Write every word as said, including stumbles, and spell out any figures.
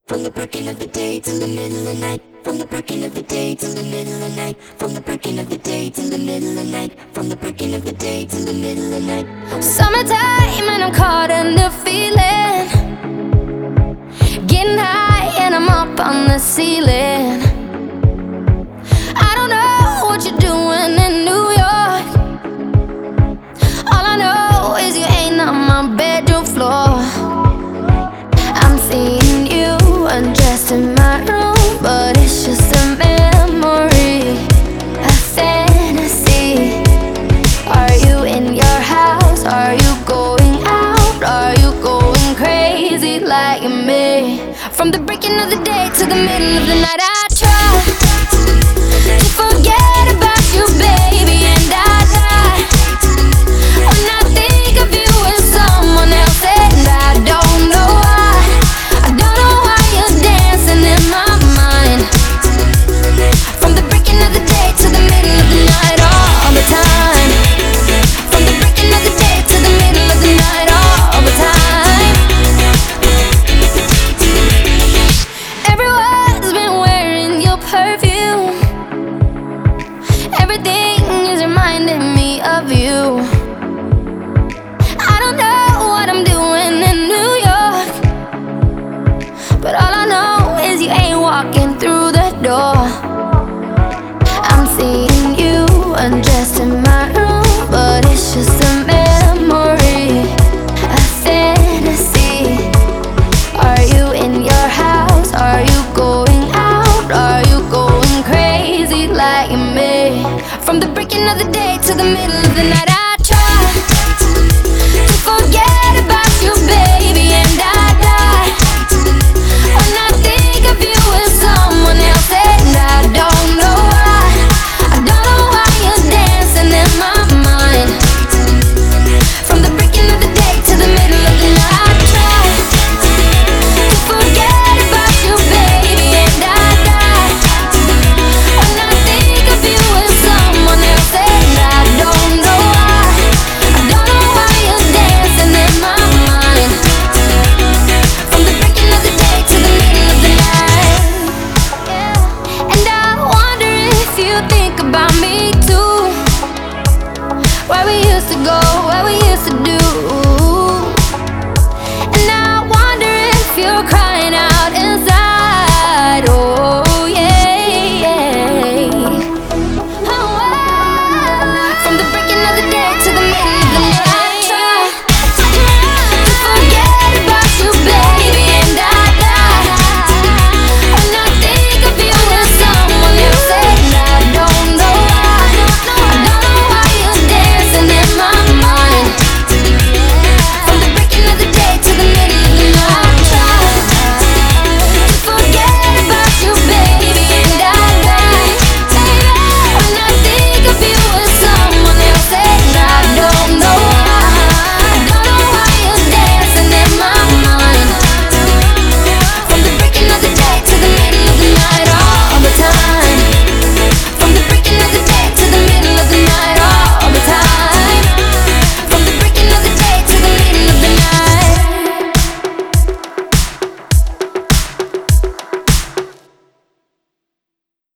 From the breaking of the day till the middle of the night. From the breaking of the day till the middle of the night. From the breaking of the day till the middle of the night. From the breaking of the day till the middle of the night. Summertime and I'm caught in the feeling. Getting high and I'm up on the ceiling. I don't know what you're doing in New York. All I know is you ain't on my bedroom floor. I'm seeing you undressed in my room, but it's just a memory, a fantasy. Are you in your house? Are you going out? Are you going crazy like me? From the breaking of the day to the middle of the night, I try to forget about you, baby, and I die when I think of you and someone else, and I don't know why. I don't know why you're dancing in my mind. From the breaking of the day to the middle of the night, all the time. From the breaking of the day to the middle of the night, all the time. Everyone's been wearing your perfume. Everything is reminding me of you. I don't know what I'm doing in New York, but all I know is you ain't walking through the door. I'm seeing you undressed in my room, but it's just a memory, a fantasy. Are you in your house? Are you going out? Are you going crazy like me? From the breaking of the day to the middle